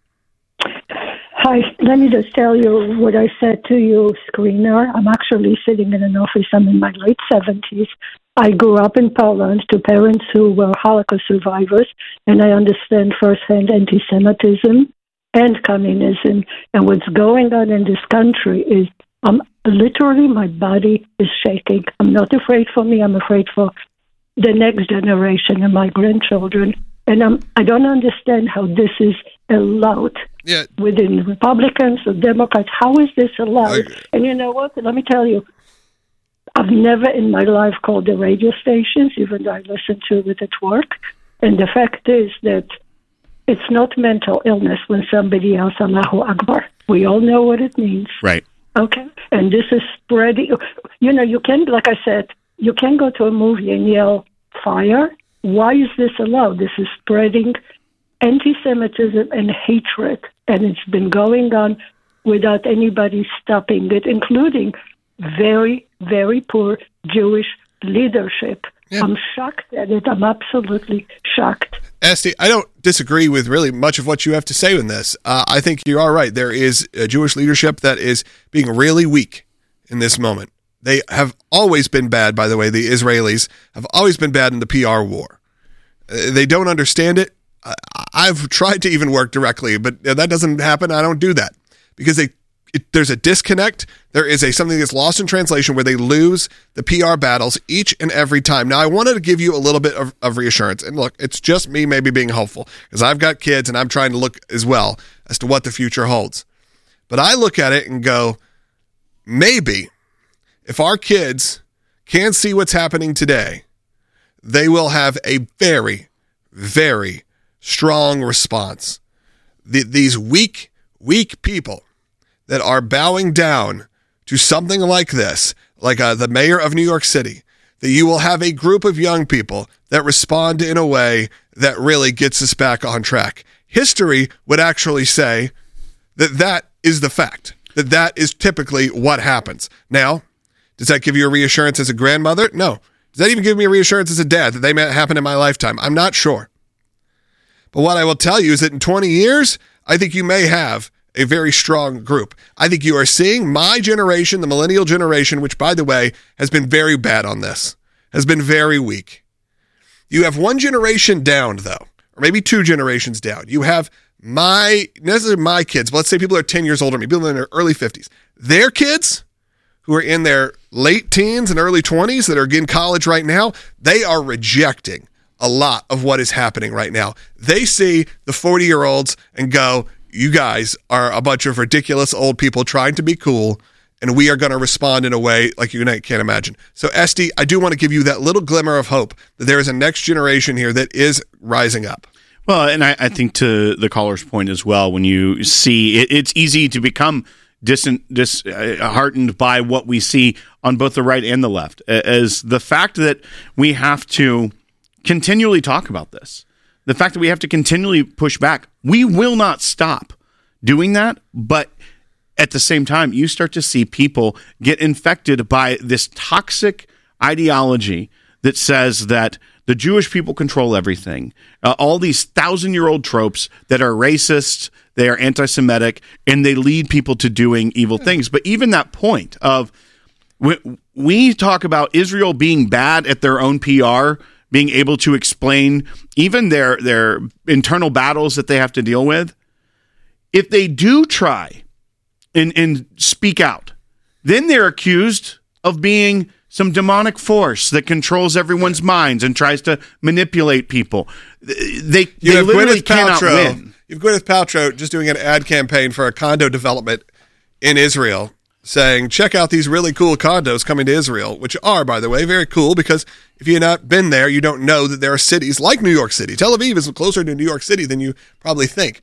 H: Hi, let me just tell you what I said to you, screener. I'm actually sitting in an office. I'm in my late seventies. I grew up in Poland to parents who were Holocaust survivors, and I understand firsthand anti-Semitism and communism. And what's going on in this country is um, literally my body is shaking. I'm not afraid for me. I'm afraid for the next generation and my grandchildren. And I'm, I don't understand how this is allowed.
A: Yeah.
H: Within Republicans or Democrats. How is this allowed? I, and you know what? Let me tell you, I've never in my life called the radio stations, even though I listen to it at work. And the fact is that it's not mental illness when somebody else, Allahu Akbar. We all know what it means.
C: Right.
H: Okay? And this is spreading. You know, you can, like I said, you can go to a movie and yell fire. Why is this allowed? This is spreading anti-Semitism and hatred, and it's been going on without anybody stopping it, including very, very poor Jewish leadership. Yeah. I'm shocked at it. I'm absolutely shocked.
A: Esty, I don't disagree with really much of what you have to say in this. Uh, I think you are right. There is a Jewish leadership that is being really weak in this moment. They have always been bad, by the way. The Israelis have always been bad in the P R war. Uh, they don't understand it. I've tried to even work directly, but that doesn't happen. I don't do that because they, it, there's a disconnect. There is a something that's lost in translation where they lose the P R battles each and every time. Now, I wanted to give you a little bit of, of reassurance. And look, it's just me maybe being hopeful because I've got kids and I'm trying to look as well as to what the future holds. But I look at it and go, maybe if our kids can see what's happening today, they will have a very, very strong response. The, these weak, weak people that are bowing down to something like this, like uh, the mayor of New York City, that you will have a group of young people that respond in a way that really gets us back on track. History would actually say that that is the fact, that that is typically what happens. Now, does that give you a reassurance as a grandmother? No. Does that even give me a reassurance as a dad that they may happen in my lifetime? I'm not sure. But what I will tell you is that in twenty years, I think you may have a very strong group. I think you are seeing my generation, the millennial generation, which, by the way, has been very bad on this, has been very weak. You have one generation down, though, or maybe two generations down. You have my, not necessarily my kids, but let's say people are ten years older than me, people in their early fifties. Their kids, who are in their late teens and early twenties that are in college right now, they are rejecting a lot of what is happening right now. They see the forty-year-olds and go, you guys are a bunch of ridiculous old people trying to be cool, and we are going to respond in a way like you can't imagine. So, Esty, I do want to give you that little glimmer of hope that there is a next generation here that is rising up.
C: Well, and I, I think to the caller's point as well, when you see it, it's easy to become disheartened dis, uh, by what we see on both the right and the left, as the fact that we have to continually talk about this, the fact that we have to continually push back. We will not stop doing that, but at the same time, you start to see people get infected by this toxic ideology that says that the Jewish people control everything. Uh, all these thousand-year-old tropes that are racist, they are anti-Semitic, and they lead people to doing evil things. But even that point of we, we talk about Israel being bad at their own P R, being able to explain even their their internal battles that they have to deal with. If they do try and, and speak out, then they're accused of being some demonic force that controls everyone's minds and tries to manipulate people. They,
A: you
C: they
A: have
C: literally
A: Gwyneth
C: cannot
A: Paltrow,
C: win.
A: You have Gwyneth Paltrow just doing an ad campaign for a condo development in Israel, saying, check out these really cool condos coming to Israel, which are, by the way, very cool, because if you've not been there, you don't know that there are cities like New York City. Tel Aviv is closer to New York City than you probably think.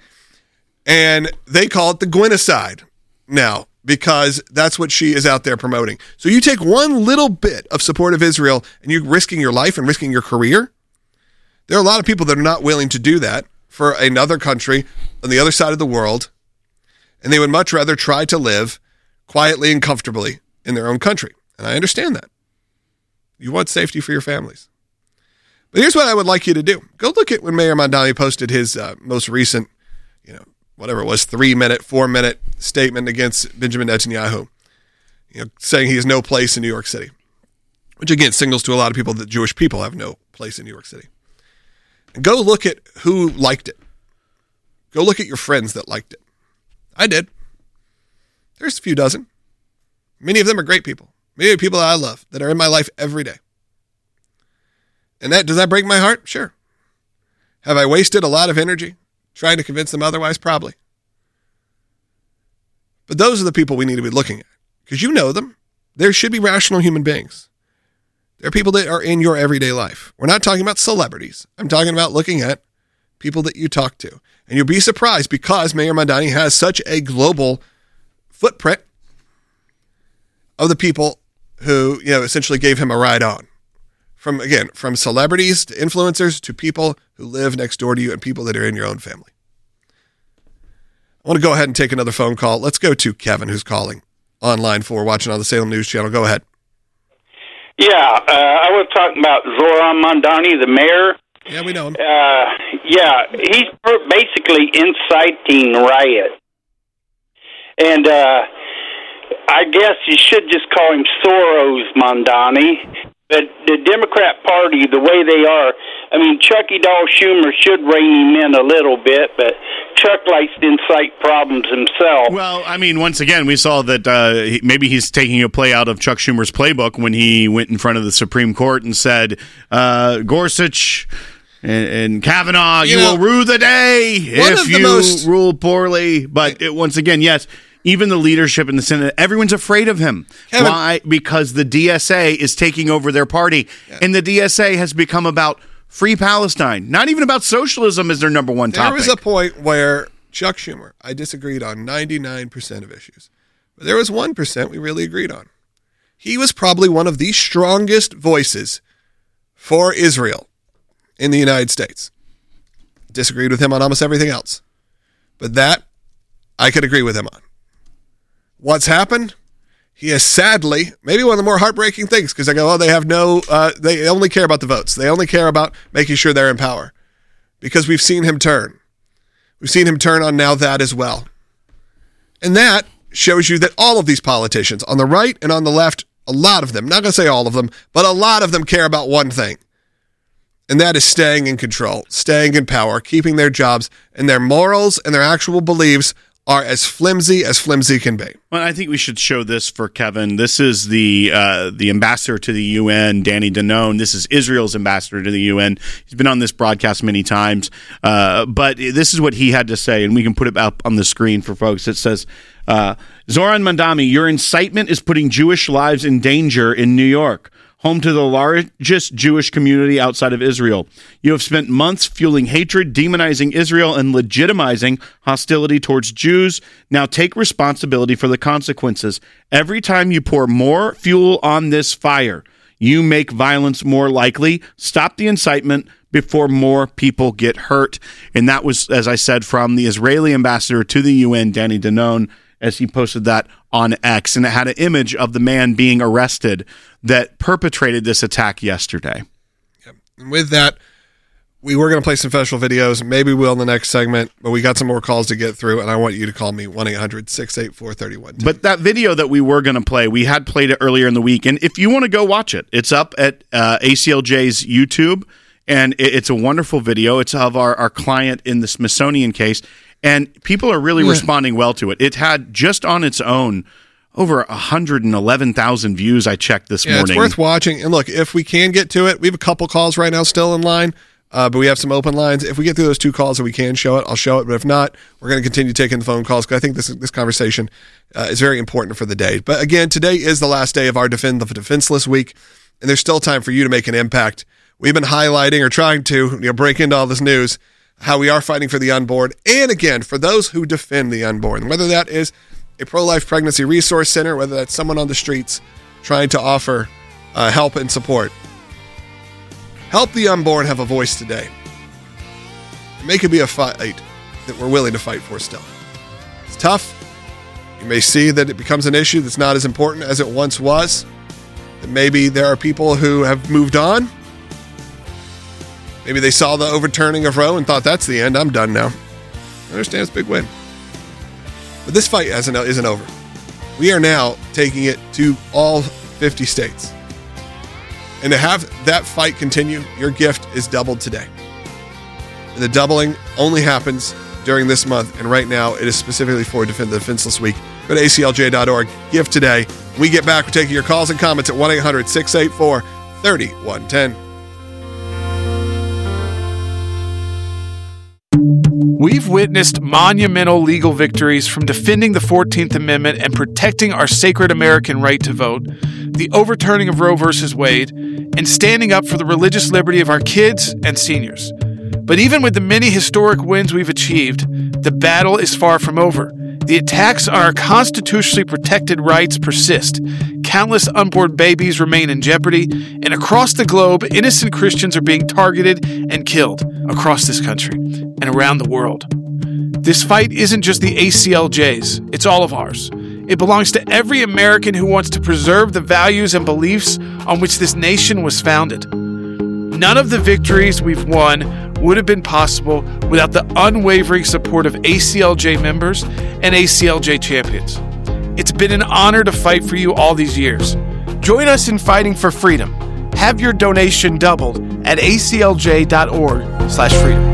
A: And they call it the Gwynocide now, because that's what she is out there promoting. So you take one little bit of support of Israel and you're risking your life and risking your career. There are a lot of people that are not willing to do that for another country on the other side of the world, and they would much rather try to live quietly and comfortably in their own country. And I understand that. You want safety for your families. But here's what I would like you to do. Go look at when Mayor Mamdani posted his uh, most recent, you know, whatever it was, three-minute, four-minute statement against Benjamin Netanyahu, you know, saying he has no place in New York City, which, again, signals to a lot of people that Jewish people have no place in New York City. And go look at who liked it. Go look at your friends that liked it. I did. There's a few dozen. Many of them are great people. Many of the people that I love that are in my life every day. And that, does that break my heart? Sure. Have I wasted a lot of energy trying to convince them otherwise? Probably. But those are the people we need to be looking at, because you know them. There should be rational human beings. There are people that are in your everyday life. We're not talking about celebrities. I'm talking about looking at people that you talk to. And you'll be surprised, because Mayor Mamdani has such a global footprint of the people who, you know, essentially gave him a ride on. From, again, from celebrities to influencers to people who live next door to you and people that are in your own family. I want to go ahead and take another phone call. Let's go to Kevin, who's calling on line four, watching on the Salem News Channel. Go ahead.
I: Yeah, uh, I was talking about Zohran Mamdani, the mayor.
A: Yeah, we know him.
I: Uh, yeah, he's basically inciting riot. And uh, I guess you should just call him Soros Mamdani. But the Democrat Party, the way they are, I mean, Chucky Doll Schumer should rein him in a little bit, but Chuck likes to incite problems himself.
C: Well, I mean, once again, we saw that uh, he, maybe he's taking a play out of Chuck Schumer's playbook when he went in front of the Supreme Court and said, uh, Gorsuch and, and Kavanaugh, you, you know, will rue the day if you most... rule poorly. But it, once again, yes, even the leadership in the Senate, everyone's afraid of him. Kevin. Why? Because the D S A is taking over their party. Yeah. And the D S A has become about free Palestine, not even about socialism as their number one topic.
A: There was a point where Chuck Schumer, I disagreed on ninety-nine percent of issues. But there was one percent we really agreed on. He was probably one of the strongest voices for Israel in the United States. Disagreed with him on almost everything else. But that, I could agree with him on. What's happened? He is sadly, maybe one of the more heartbreaking things, because I go, oh, they have no, uh, they only care about the votes. They only care about making sure they're in power. because we've seen him turn. We've seen him turn on now that as well. And that shows you that all of these politicians on the right and on the left, a lot of them, not going to say all of them, but a lot of them care about one thing. And that is staying in control, staying in power, keeping their jobs, and their morals and their actual beliefs are as flimsy as flimsy can be.
C: Well, I think we should show this for Kevin. This is the uh, the ambassador to the U N, Danny Danon. This is Israel's ambassador to the U N. He's been on this broadcast many times, uh, but this is what he had to say, and we can put it up on the screen for folks. It says, uh, Zoran Mandami, your incitement is putting Jewish lives in danger in New York, home to the largest Jewish community outside of Israel. You have spent months fueling hatred, demonizing Israel, and legitimizing hostility towards Jews. Now take responsibility for the consequences. Every time you pour more fuel on this fire, you make violence more likely. Stop the incitement before more people get hurt. And that was, as I said, from the Israeli ambassador to the U N, Danny Danon, as he posted that on X. And it had an image of the man being arrested that perpetrated this attack yesterday.
A: Yep. And with that, we were going to play some special videos. Maybe we'll in the next segment, but we got some more calls to get through, and I want you to call me one eight hundred six eight four three one one zero.
C: But that video that we were going to play, we had played it earlier in the week, and if you want to go watch it, it's up at uh, A C L J's YouTube, and it, it's a wonderful video. It's of our, our client in the Smithsonian case, and people are really yeah. responding well to it. It had, just on its own, over one hundred eleven thousand views I checked this
A: yeah,
C: morning.
A: It's worth watching. And look, if we can get to it, we have a couple calls right now still in line, uh, but we have some open lines. If we get through those two calls and we can show it, I'll show it. But if not, we're going to continue taking the phone calls because I think this this conversation uh, is very important for the day. But again, today is the last day of our Defend the Defenseless week, and there's still time for you to make an impact. We've been highlighting or trying to you know, break into all this news, how we are fighting for the unborn, and again, for those who defend the unborn, whether that is a pro-life pregnancy resource center, whether that's someone on the streets trying to offer uh, help and support. Help the unborn have a voice today. Make it be a fight that we're willing to fight for still. It's tough. You may see that it becomes an issue that's not as important as it once was. That maybe there are people who have moved on. Maybe they saw the overturning of Roe and thought, that's the end, I'm done now. I understand it's a big win. But this fight hasn't, isn't over. We are now taking it to all fifty states. And to have that fight continue, your gift is doubled today. And the doubling only happens during this month. And right now, it is specifically for Defend the Defenseless Week. Go to A C L J dot org. Give today. When we get back, we're taking your calls and comments at one eight hundred six eight four three one one zero.
E: We've witnessed monumental legal victories from defending the fourteenth Amendment and protecting our sacred American right to vote, the overturning of Roe versus Wade, and standing up for the religious liberty of our kids and seniors. But even with the many historic wins we've achieved, the battle is far from over. The attacks on our constitutionally protected rights persist. Countless unborn babies remain in jeopardy, and across the globe, innocent Christians are being targeted and killed across this country and around the world. This fight isn't just the A C L J's, it's all of ours. It belongs to every American who wants to preserve the values and beliefs on which this nation was founded. None of the victories we've won would have been possible without the unwavering support of A C L J members and A C L J champions. It's been an honor to fight for you all these years. Join us in fighting for freedom. Have your donation doubled at A C L J dot org slash freedom.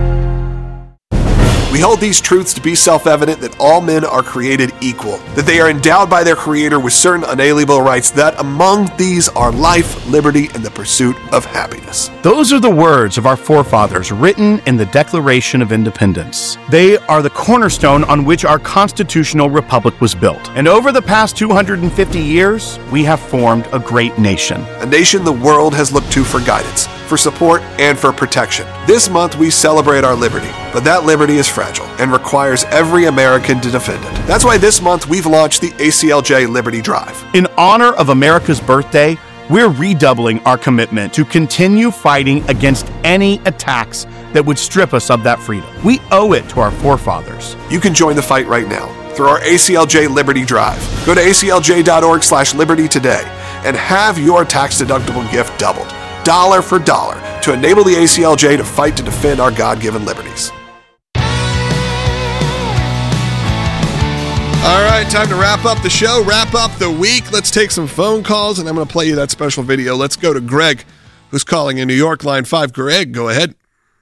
A: We hold these truths to be self-evident that all men are created equal, that they are endowed by their Creator with certain unalienable rights, that among these are life, liberty, and the pursuit of happiness.
D: Those are the words of our forefathers written in the Declaration of Independence. They are the cornerstone on which our constitutional republic was built. And over the past two hundred fifty years, we have formed a great nation.
A: A nation the world has looked to for guidance, for support, and for protection. This month we celebrate our liberty, but that liberty is fragile and requires every American to defend it. That's why this month we've launched the A C L J Liberty Drive.
D: In honor of America's birthday, we're redoubling our commitment to continue fighting against any attacks that would strip us of that freedom. We owe it to our forefathers.
A: You can join the fight right now through our A C L J Liberty Drive. Go to A C L J dot org slash liberty today and have your tax-deductible gift doubled, dollar for dollar, to enable the A C L J to fight to defend our God-given liberties. All right, time to wrap up the show, wrap up the week. Let's take some phone calls, and I'm going to play you that special video. Let's go to Greg, who's calling in New York, line five. Greg, go ahead.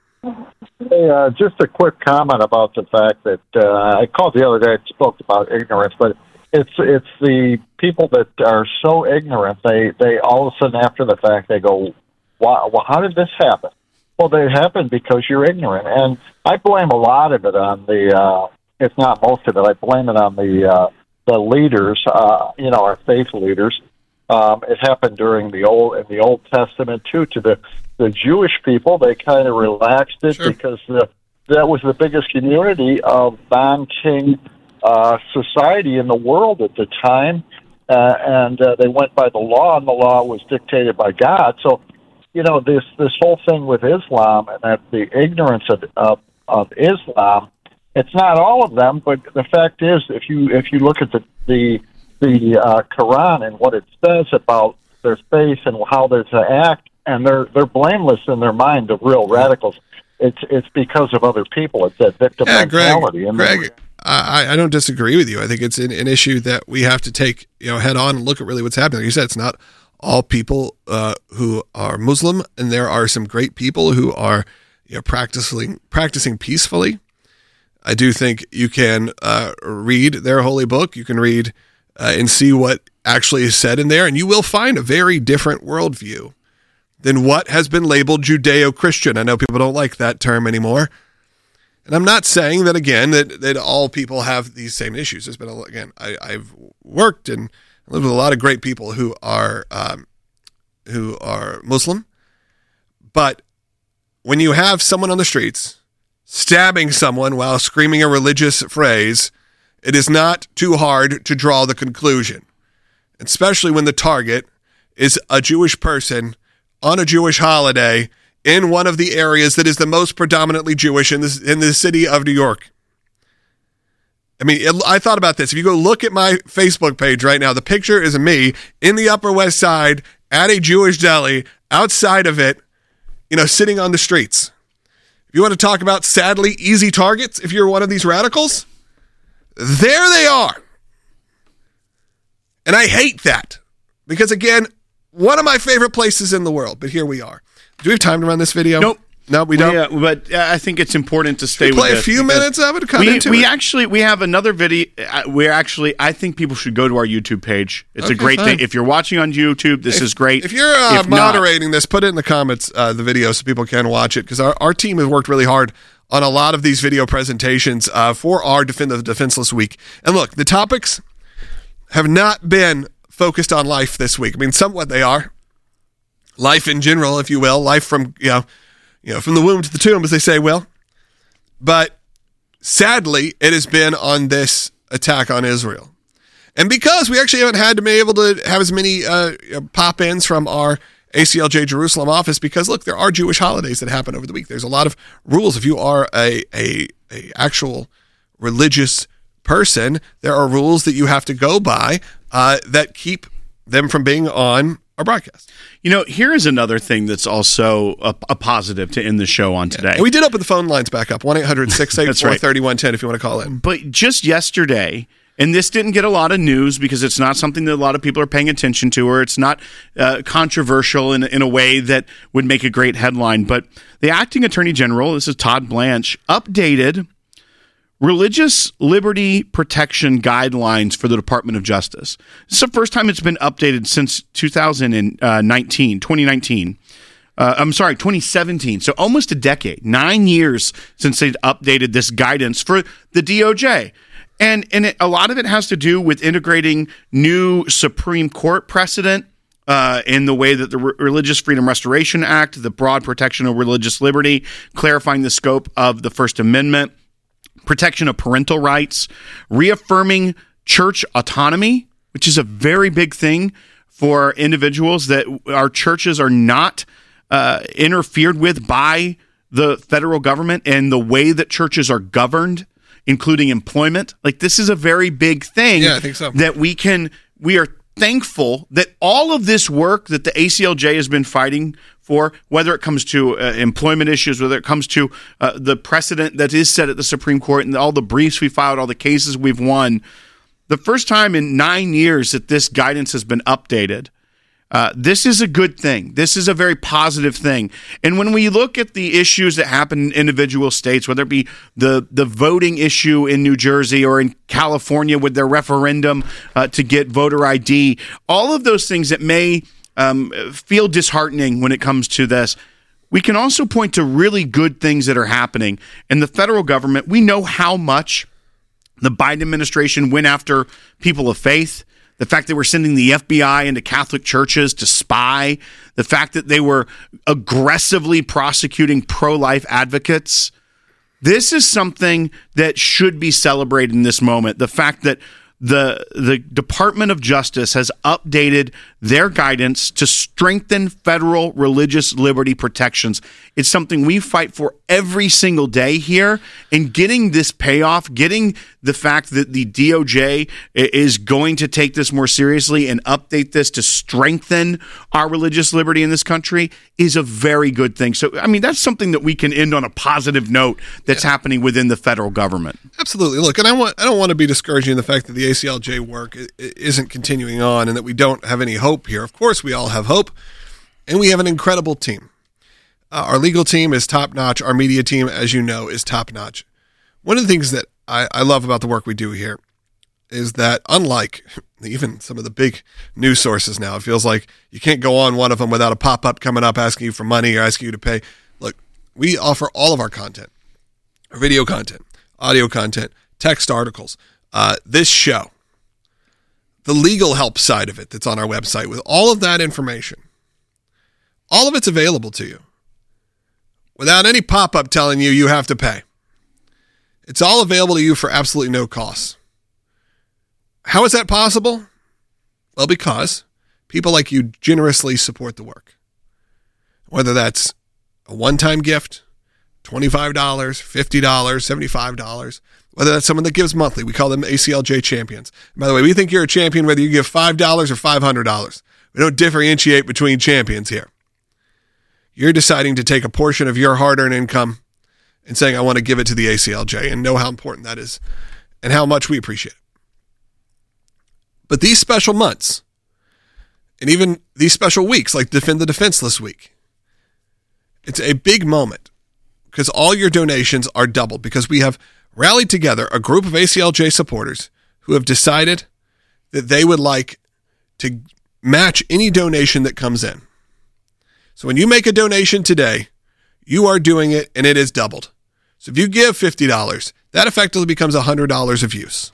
J: Hey, uh, just a quick comment about the fact that uh, I called the other day and spoke about ignorance, but it's it's the people that are so ignorant, they, they all of a sudden after the fact, they go, wow, well, how did this happen? Well, they happened because you're ignorant, and I blame a lot of it on the... Uh, If not most of it, I blame it on the uh, the leaders. Uh, you know, our faith leaders. Um, it happened during the old in the Old Testament too. To the the Jewish people, they kind of relaxed it sure. because the, that was the biggest community of non-king uh, society in the world at the time, uh, and uh, they went by the law, and the law was dictated by God. So, you know, this this whole thing with Islam and that the ignorance of of, of Islam. It's not all of them, but the fact is, if you if you look at the the, the uh, Quran and what it says about their faith and how they're to act, and they're they're blameless in their mind, the real radicals. It's it's because of other people. It's that victim
A: yeah,
J: mentality.
A: Greg, Greg I, I don't disagree with you. I think it's an, an issue that we have to take you know head on and look at really what's happening. Like you said, it's not all people uh, who are Muslim, and there are some great people who are you know practicing practicing peacefully. I do think you can uh, read their holy book. You can read uh, and see what actually is said in there, and you will find a very different worldview than what has been labeled Judeo-Christian. I know people don't like that term anymore. And I'm not saying that, again, that, that all people have these same issues. There's been, a, again, I, I've worked and lived with a lot of great people who are um, who are Muslim. But when you have someone on the streets stabbing someone while screaming a religious phrase, it is not too hard to draw the conclusion, especially when the target is a Jewish person on a Jewish holiday in one of the areas that is the most predominantly Jewish in this in the city of New York. I mean, it, I thought about this. If you go look at my Facebook page right now, the picture is of me in the Upper West Side at a Jewish deli, outside of it, you know, sitting on the streets. If you want to talk about sadly easy targets, if you're one of these radicals, there they are. And I hate that because, again, one of my favorite places in the world, but here we are. Do we have time to run this video?
C: Nope.
A: No, we don't.
C: Yeah, but I think it's important to stay
A: Should we
C: with
A: play
C: this
A: a few minutes of it to come
C: we,
A: into
C: we
A: it.
C: actually we have another video. We're actually I think people should go to our YouTube page. It's
A: Okay,
C: a great
A: fine.
C: thing. If you're watching on YouTube, this
A: if,
C: is great.
A: If you're uh,
C: if not,
A: moderating this, put it in the comments, uh, the video, so people can watch it, because our, our team has worked really hard on a lot of these video presentations uh, for our Defend the Defenseless Week. And look, the topics have not been focused on life this week. I mean, somewhat they are. Life in general, if you will. Life from, you know, you know, from the womb to the tomb, as they say, Will. But sadly, it has been on this attack on Israel. And because we actually haven't had to be able to have as many uh, pop-ins from our A C L J Jerusalem office, because look, there are Jewish holidays that happen over the week. There's a lot of rules. If you are a, a, a actual religious person, there are rules that you have to go by uh, that keep them from being on our broadcast.
C: You know, here is another thing that's also a, a positive to end the show on today.
A: Yeah. And we did open the phone lines back up, one eight hundred six eight four three one one zero if you want to call in.
C: But just yesterday, and this didn't get a lot of news because it's not something that a lot of people are paying attention to, or it's not uh, controversial in, in a way that would make a great headline. But the acting attorney general, this is Todd Blanche, updated religious liberty protection guidelines for the Department of Justice. This is the first time it's been updated since two thousand nineteen, twenty nineteen. Uh, I'm sorry, twenty seventeen. So almost a decade, nine years since they'd updated this guidance for the D O J. And, and it, a lot of it has to do with integrating new Supreme Court precedent uh, in the way that the Re- Religious Freedom Restoration Act, the broad protection of religious liberty, clarifying the scope of the First Amendment, protection of parental rights, reaffirming church autonomy, which is a very big thing for individuals, that our churches are not uh, interfered with by the federal government and the way that churches are governed, including employment. Like, this is a very big thing.
A: Yeah, I think so.
C: That we can, we are thankful that all of this work that the A C L J has been fighting for, whether it comes to uh, employment issues, whether it comes to uh, the precedent that is set at the Supreme Court and all the briefs we filed, all the cases we've won. The first time in nine years that this guidance has been updated. Uh, this is a good thing. This is a very positive thing. And when we look at the issues that happen in individual states, whether it be the, the voting issue in New Jersey or in California with their referendum uh, to get voter I D, all of those things that may um, feel disheartening when it comes to this, we can also point to really good things that are happening. In the federal government, we know how much the Biden administration went after people of faith. The fact that we're sending the F B I into Catholic churches to spy, the fact that they were aggressively prosecuting pro-life advocates. This is something that should be celebrated in this moment. The fact that the the Department of Justice has updated their guidance to strengthen federal religious liberty protections. It's something we fight for every single day here. And getting this payoff, getting the fact that the D O J is going to take this more seriously and update this to strengthen our religious liberty in this country is a very good thing. So, I mean, that's something that we can end on a positive note that's yeah. happening within the federal government.
A: Absolutely. Look, and I want I don't want to be discouraging the fact that the A C L J work isn't continuing on and that we don't have any hope here. Of course, we all have hope, and we have an incredible team. Uh, our legal team is top-notch. Our media team, as you know, is top-notch. One of the things that I, I love about the work we do here is that unlike even some of the big news sources now, it feels like you can't go on one of them without a pop-up coming up asking you for money or asking you to pay. Look, we offer all of our content, our video content, audio content, text articles, uh, this show, the legal help side of it that's on our website with all of that information. All of it's available to you without any pop-up telling you you have to pay. It's all available to you for absolutely no cost. How is that possible? Well, because people like you generously support the work. Whether that's a one-time gift, twenty-five dollars, fifty dollars, seventy-five dollars, whether that's someone that gives monthly. We call them A C L J champions. And by the way, we think you're a champion whether you give five dollars or five hundred dollars. We don't differentiate between champions here. You're deciding to take a portion of your hard-earned income and saying, I want to give it to the A C L J, and know how important that is and how much we appreciate it. But these special months, and even these special weeks, like Defend the Defenseless Week, it's a big moment because all your donations are doubled because we have rallied together a group of A C L J supporters who have decided that they would like to match any donation that comes in. So when you make a donation today, you are doing it and it is doubled. So if you give fifty dollars, that effectively becomes one hundred dollars of use.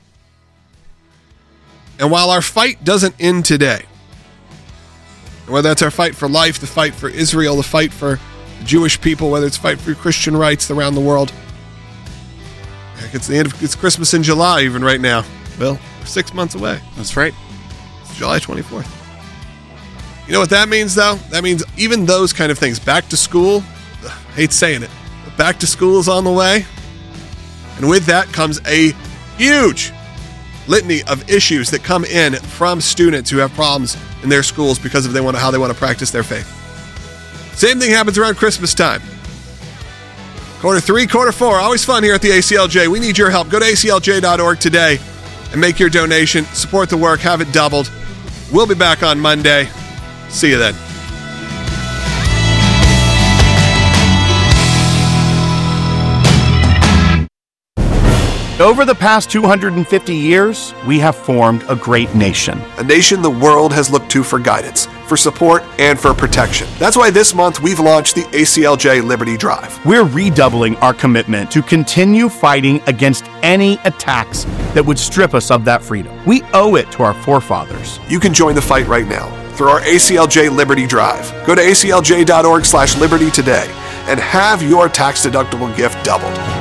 A: And while our fight doesn't end today, whether that's our fight for life, the fight for Israel, the fight for Jewish people, whether it's fight for Christian rights around the world, heck, it's the end of it's Christmas in July even right now. Well, we're six months away.
C: That's right.
A: It's July twenty-fourth. You know what that means, though? That means even those kind of things. Back to school, I hate saying it, but back to school is on the way. And with that comes a huge litany of issues that come in from students who have problems in their schools because of they want to, how they want to practice their faith. Same thing happens around Christmas time. Quarter three, quarter four, always fun here at the A C L J. We need your help. Go to A C L J dot org today and make your donation. Support the work. Have it doubled. We'll be back on Monday. See you then.
D: Over the past two hundred fifty years, we have formed a great nation.
A: A nation the world has looked to for guidance, for support, and for protection. That's why this month we've launched the A C L J Liberty Drive.
D: We're redoubling our commitment to continue fighting against any attacks that would strip us of that freedom. We owe it to our forefathers.
A: You can join the fight right now through our A C L J Liberty Drive. Go to A C L J dot org slash liberty today and have your tax-deductible gift doubled.